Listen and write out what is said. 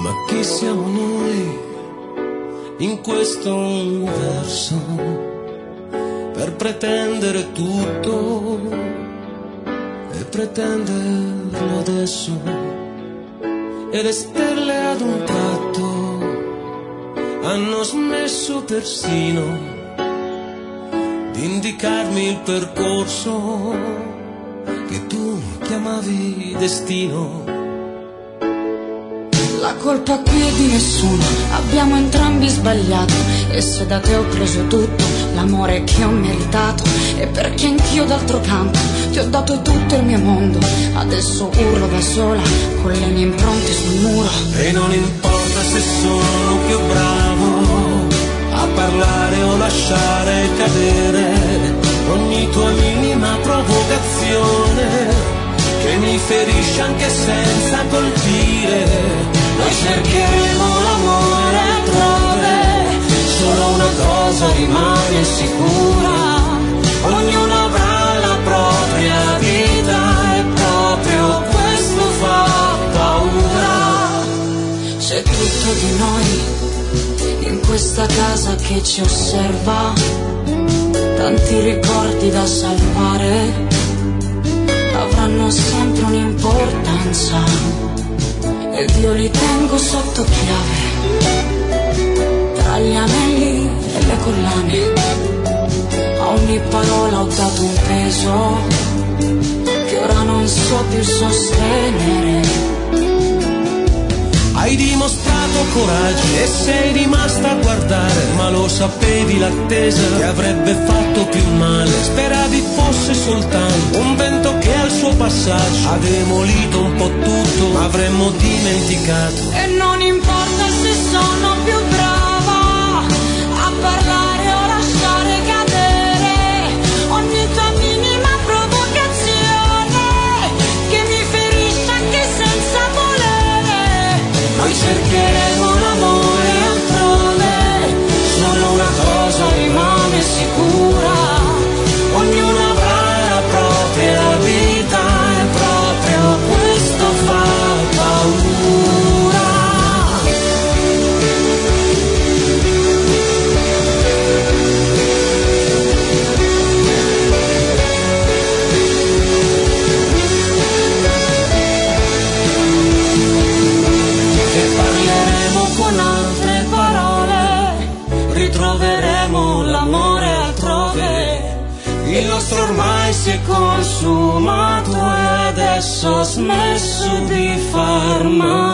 Ma chi siamo noi in questo universo per pretendere tutto e pretenderlo adesso? E le stelle ad un tratto hanno smesso persino di indicarmi il percorso che tu chiamavi destino. La colpa qui è di nessuno, abbiamo entrambi sbagliato. E se da te ho preso tutto, l'amore che ho meritato, e perché anch'io d'altro canto ti ho dato tutto il mio mondo. Adesso urlo da sola, con le mie impronte sul muro. E non importa se sono più bravo a parlare o lasciare cadere ogni tua minima provocazione che mi ferisce anche senza colpire. Noi cercheremo l'amore altrove, solo una cosa rimane sicura: ognuno avrà la propria vita e proprio questo fa paura. C'è tutto di noi in questa casa che ci osserva, tanti ricordi da salvare, avranno sempre un'importanza ed io li tengo sotto chiave, tra gli anelli e le collane. A ogni parola ho dato un peso che ora non so più sostenere. Hai dimostrato coraggio e sei rimasta a guardare, ma lo sapevi l'attesa che avrebbe fatto più male. Speravi fosse soltanto un vento che al suo passaggio ha demolito un po' tutto, ma avremmo dimenticato. E non importa se sono più brava a parlare o lasciare cadere ogni tua minima provocazione che mi ferisce anche senza volere. Noi cercheremo l'amore altrove, solo una cosa rimane sicura: ognuno avrà la propria vita e proprio questo fa paura. Ritroveremo l'amore altrove, il nostro ormai si è consumato e adesso ha smesso di far male.